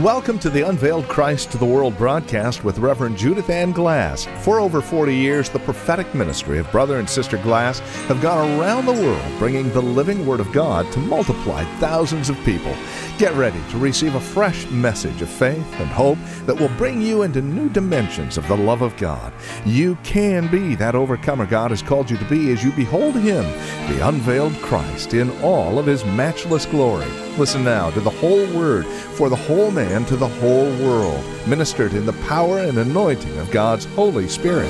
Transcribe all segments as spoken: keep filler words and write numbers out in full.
Welcome to the Unveiled Christ to the World broadcast with Reverend Judith Ann Glass. For over forty years, the prophetic ministry of Brother and Sister Glass have gone around the world bringing the living Word of God to multiply thousands of people. Get ready to receive a fresh message of faith and hope that will bring you into new dimensions of the love of God. You can be that overcomer God has called you to be as you behold Him, the unveiled Christ, in all of His matchless glory. Listen now to the whole Word for the whole man to the whole world, ministered in the power and anointing of God's Holy Spirit.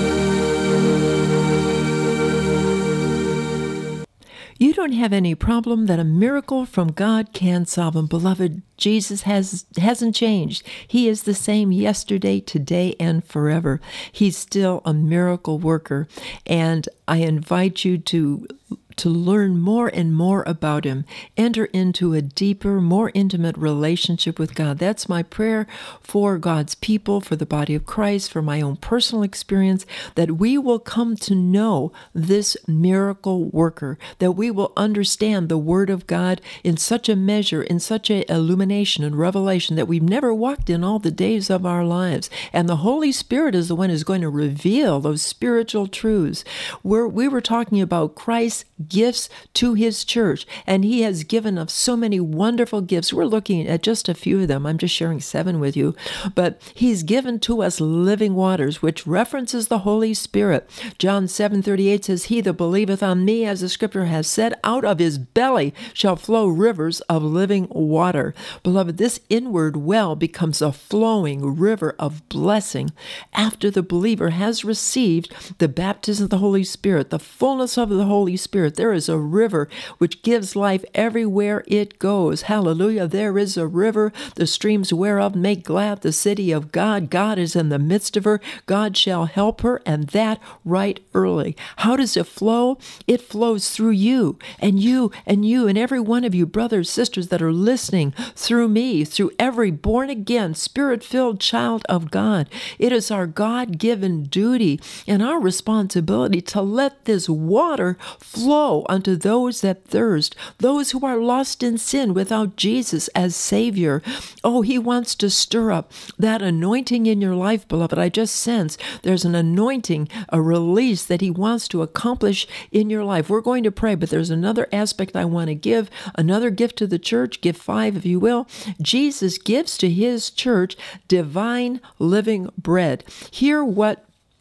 You don't have any problem that a miracle from God can solve. And beloved, Jesus has, hasn't changed. He is the same yesterday, today, and forever. He's still a miracle worker. And I invite you to to learn more and more about Him. Enter into a deeper, more intimate relationship with God. That's my prayer for God's people, for the body of Christ, for my own personal experience, that we will come to know this miracle worker, that we will understand the Word of God in such a measure, in such an illumination and revelation that we've never walked in all the days of our lives. And the Holy Spirit is the one who's going to reveal those spiritual truths. We're, we were talking about Christ's gifts to His church, and He has given us so many wonderful gifts. We're looking at just a few of them. I'm just sharing seven with you, but He's given to us living waters, which references the Holy Spirit. John seven thirty-eight says, "He that believeth on me, as the Scripture has said, out of his belly shall flow rivers of living water." Beloved, this inward well becomes a flowing river of blessing after the believer has received the baptism of the Holy Spirit, the fullness of the Holy Spirit. There is a river which gives life everywhere it goes. Hallelujah. There is a river, the streams whereof make glad the city of God. God is in the midst of her. God shall help her, and that right early. How does it flow? It flows through you and you and you and every one of you, brothers, sisters that are listening, through me, through every born-again, spirit-filled child of God. It is our God-given duty and our responsibility to let this water flow unto those that thirst, those who are lost in sin without Jesus as Savior. Oh, He wants to stir up that anointing in your life, beloved. I just sense there's an anointing, a release that He wants to accomplish in your life. We're going to pray, but there's another aspect I want to give, another gift to the church. Give five, if you will. Jesus gives to His church divine living bread. Hear what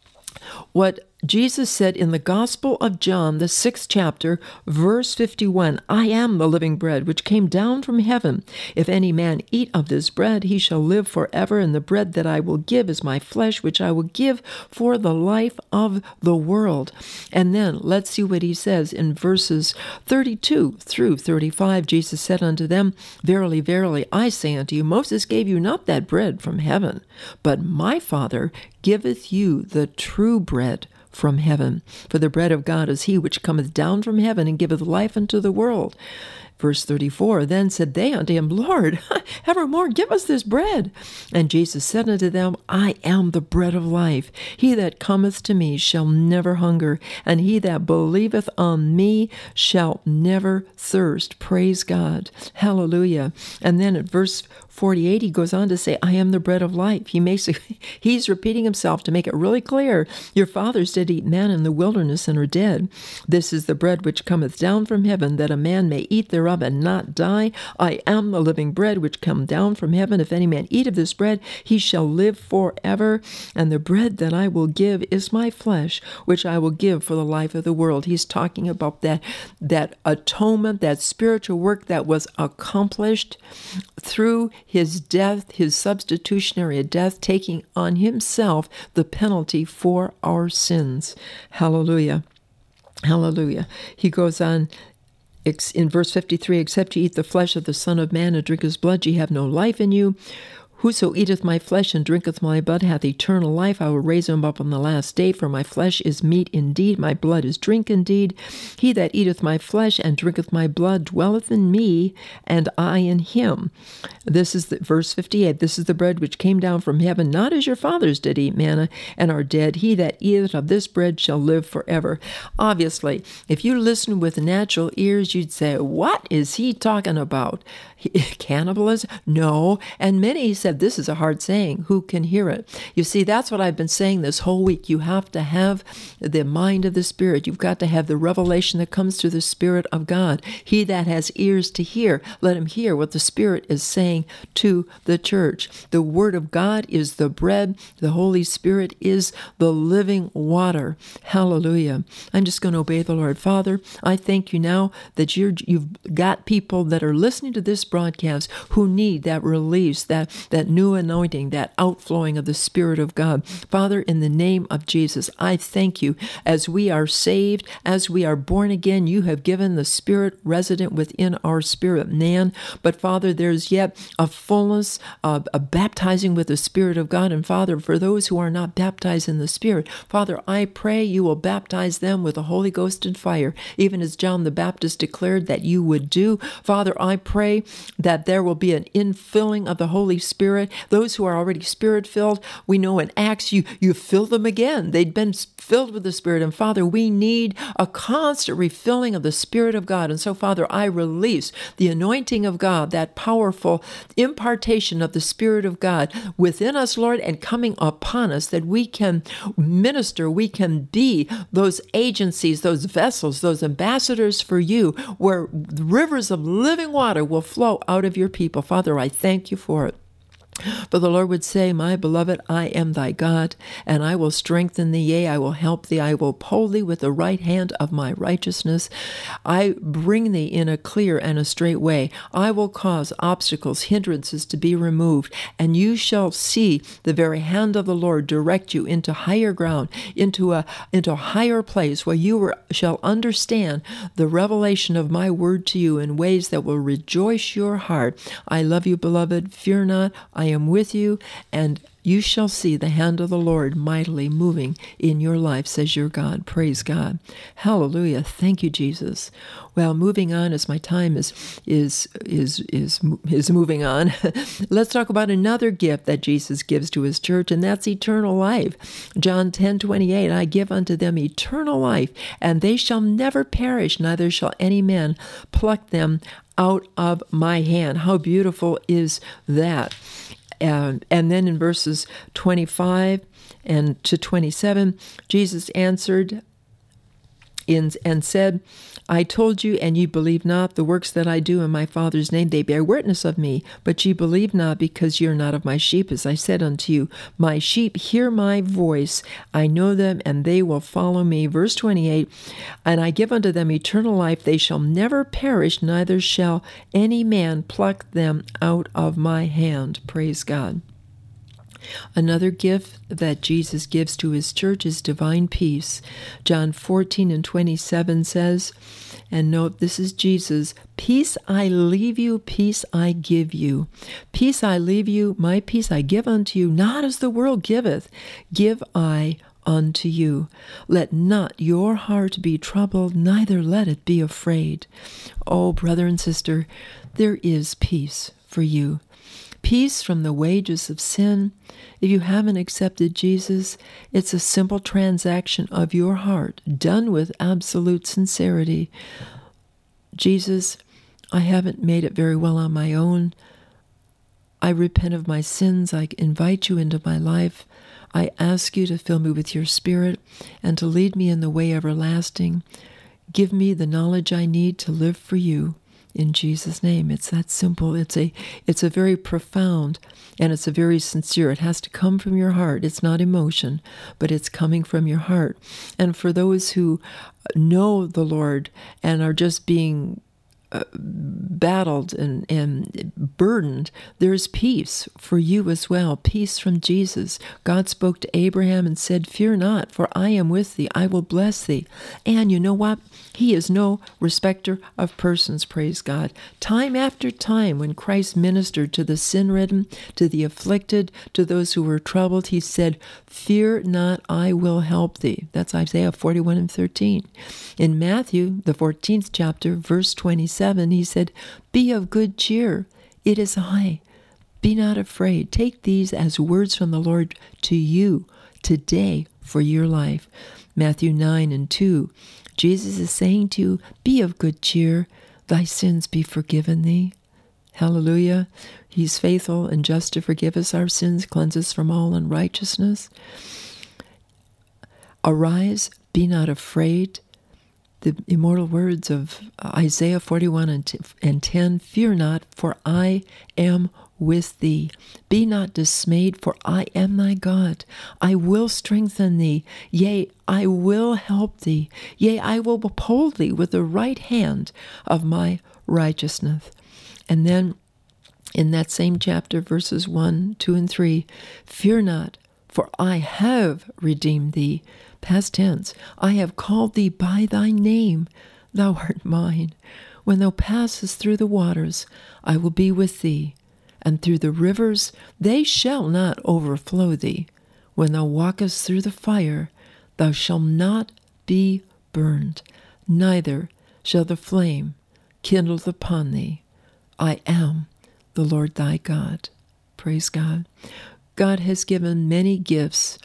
what Jesus said in the Gospel of John, the sixth chapter, verse fifty-one, "I am the living bread which came down from heaven. If any man eat of this bread, he shall live forever. And the bread that I will give is my flesh, which I will give for the life of the world." And then let's see what He says in verses thirty-two through thirty-five. Jesus said unto them, "Verily, verily, I say unto you, Moses gave you not that bread from heaven, but my Father giveth you the true bread from heaven. For the bread of God is He which cometh down from heaven and giveth life unto the world." Verse thirty-four, "Then said they unto Him, Lord, evermore give us this bread. And Jesus said unto them, I am the bread of life. He that cometh to me shall never hunger, and he that believeth on me shall never thirst." Praise God. Hallelujah. And then at verse forty-eight, He goes on to say, "I am the bread of life." He makes it, He's repeating Himself to make it really clear. "Your fathers did eat manna in the wilderness and are dead. This is the bread which cometh down from heaven, that a man may eat thereof and not die. I am the living bread which come down from heaven. If any man eat of this bread, he shall live forever. And the bread that I will give is my flesh, which I will give for the life of the world." He's talking about that, that atonement, that spiritual work that was accomplished through His death, His substitutionary death, taking on Himself the penalty for our sins. Hallelujah. Hallelujah. He goes on in verse fifty-three, "Except ye eat the flesh of the Son of Man and drink His blood, ye have no life in you. Whoso eateth my flesh and drinketh my blood hath eternal life. I will raise him up on the last day, for my flesh is meat indeed, my blood is drink indeed. He that eateth my flesh and drinketh my blood dwelleth in me, and I in him. This is the, verse fifty-eight. This is the bread which came down from heaven, not as your fathers did eat manna and are dead. He that eateth of this bread shall live forever. Obviously, if you listen with natural ears, you'd say, what is he talking about? Cannibalism? No. And many said, this is a hard saying. Who can hear it? You see, that's what I've been saying this whole week. You have to have the mind of the Spirit. You've got to have the revelation that comes through the Spirit of God. He that has ears to hear, let him hear what the Spirit is saying to the church. The Word of God is the bread. The Holy Spirit is the living water. Hallelujah. I'm just going to obey the Lord. Father, I thank you now that you're, you've got people that are listening to this broadcast who need that release, that, that new anointing, that outflowing of the Spirit of God. Father, in the name of Jesus, I thank you as we are saved, as we are born again, you have given the Spirit resident within our spirit man. But Father, there's yet a fullness of a baptizing with the Spirit of God. And Father, for those who are not baptized in the Spirit, Father, I pray you will baptize them with the Holy Ghost and fire, even as John the Baptist declared that you would do. Father, I pray that there will be an infilling of the Holy Spirit. Those who are already Spirit-filled, we know in Acts, you, you fill them again. They'd been filled with the Spirit. And Father, we need a constant refilling of the Spirit of God. And so, Father, I release the anointing of God, that powerful impartation of the Spirit of God within us, Lord, and coming upon us, that we can minister, we can be those agencies, those vessels, those ambassadors for you, where rivers of living water will flow out of your people. Father, I thank you for it. For the Lord would say, my beloved, I am thy God, and I will strengthen thee, yea, I will help thee, I will uphold thee with the right hand of my righteousness. I bring thee in a clear and a straight way. I will cause obstacles, hindrances to be removed, and you shall see the very hand of the Lord direct you into higher ground, into a, into a higher place where you shall understand the revelation of my word to you in ways that will rejoice your heart. I love you, beloved. Fear not. I I am with you, and you shall see the hand of the Lord mightily moving in your life, says your God. Praise God. Hallelujah. Thank you, Jesus. Well, moving on as my time is is is is is moving on. Let's talk about another gift that Jesus gives to his church, and that's eternal life. John ten twenty-eight, I give unto them eternal life, and they shall never perish, neither shall any man pluck them out of my hand. How beautiful is that? And, and then in verses twenty-five and to twenty-seven, Jesus answered in, and said, I told you, and ye believe not. The works that I do in my Father's name, they bear witness of me. But ye believe not, because ye are not of my sheep. As I said unto you, my sheep hear my voice. I know them, and they will follow me. Verse twenty-eight, and I give unto them eternal life. They shall never perish, neither shall any man pluck them out of my hand. Praise God. Another gift that Jesus gives to his church is divine peace. John fourteen and twenty-seven says, and note, this is Jesus, peace I leave you, peace I give you. Peace I leave you, my peace I give unto you, not as the world giveth, give I unto you. Let not your heart be troubled, neither let it be afraid. Oh, brother and sister, there is peace for you. Peace from the wages of sin. If you haven't accepted Jesus, it's a simple transaction of your heart, done with absolute sincerity. Jesus, I haven't made it very well on my own. I repent of my sins. I invite you into my life. I ask you to fill me with your Spirit and to lead me in the way everlasting. Give me the knowledge I need to live for you. In Jesus' name. It's that simple. It's a it's a very profound, and it's a very sincere. It has to come from your heart. It's not emotion, but it's coming from your heart. And for those who know the Lord and are just being uh, battled and, and burdened, there's peace for you as well, peace from Jesus. God spoke to Abraham and said, "Fear not, for I am with thee. I will bless thee." And you know what? He is no respecter of persons, praise God. Time after time, when Christ ministered to the sin-ridden, to the afflicted, to those who were troubled, he said, "Fear not, I will help thee." That's Isaiah forty-one and thirteen. In Matthew, the fourteenth chapter, verse twenty-seven, he said, "Be of good cheer. It is I. Be not afraid." Take these as words from the Lord to you today for your life. Matthew nine and two. Jesus is saying to you, be of good cheer. Thy sins be forgiven thee. Hallelujah. He's faithful and just to forgive us our sins, cleanse us from all unrighteousness. Arise, be not afraid. The immortal words of Isaiah forty-one and ten, "Fear not, for I am with thee. Be not dismayed, for I am thy God. I will strengthen thee. Yea, I will help thee. Yea, I will uphold thee with the right hand of my righteousness." And then in that same chapter, verses one, two, and three, "Fear not, for I have redeemed thee." Past tense, "I have called thee by thy name. Thou art mine. When thou passest through the waters, I will be with thee. And through the rivers, they shall not overflow thee. When thou walkest through the fire, thou shalt not be burned, neither shall the flame kindle upon thee. I am the Lord thy God." Praise God. God has given many gifts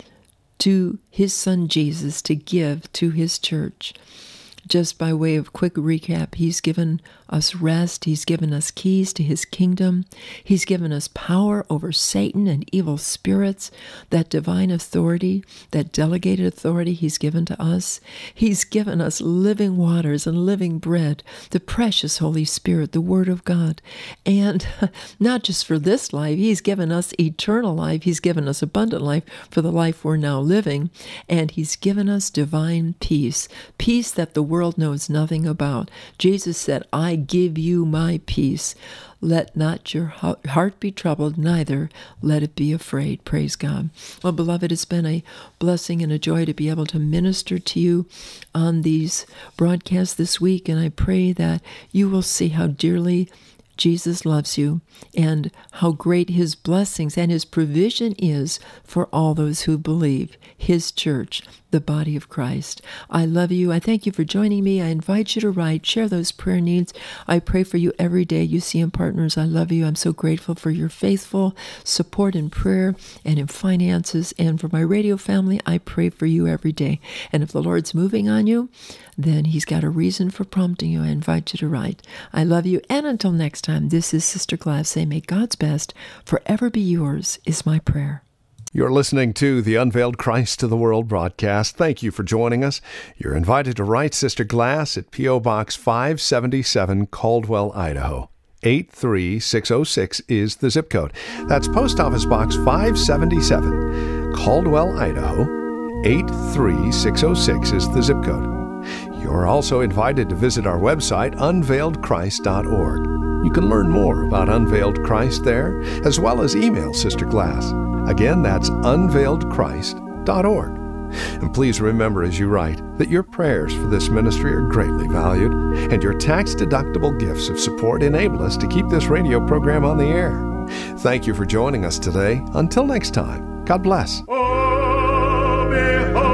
to his Son Jesus to give to his church. Just by way of quick recap, he's given us rest. He's given us keys to his kingdom. He's given us power over Satan and evil spirits. That divine authority, that delegated authority he's given to us. He's given us living waters and living bread, the precious Holy Spirit, the Word of God. And not just for this life, he's given us eternal life. He's given us abundant life for the life we're now living. And he's given us divine peace, peace that the world knows nothing about. Jesus said, "I give you my peace. Let not your heart be troubled, neither let it be afraid." Praise God. Well, beloved, it's been a blessing and a joy to be able to minister to you on these broadcasts this week, and I pray that you will see how dearly Jesus loves you and how great his blessings and his provision is for all those who believe, his church, the body of Christ. I love you. I thank you for joining me. I invite you to write, share those prayer needs. I pray for you every day. U C M Partners, I love you. I'm so grateful for your faithful support in prayer and in finances. And for my radio family, I pray for you every day. And if the Lord's moving on you, then he's got a reason for prompting you. I invite you to write. I love you. And until next time, this is Sister Glass saying, may God's best forever be yours, is my prayer. You're listening to the Unveiled Christ to the World broadcast. Thank you for joining us. You're invited to write Sister Glass at P O. Box five seventy-seven, Caldwell, Idaho. eight three six oh six is the zip code. That's Post Office Box five seventy-seven, Caldwell, Idaho. eight three six oh six is the zip code. You're also invited to visit our website, unveiled christ dot org. You can learn more about Unveiled Christ there, as well as email Sister Glass. Again, that's unveiled christ dot org. And please remember as you write that your prayers for this ministry are greatly valued, and your tax-deductible gifts of support enable us to keep this radio program on the air. Thank you for joining us today. Until next time, God bless. Oh, behold.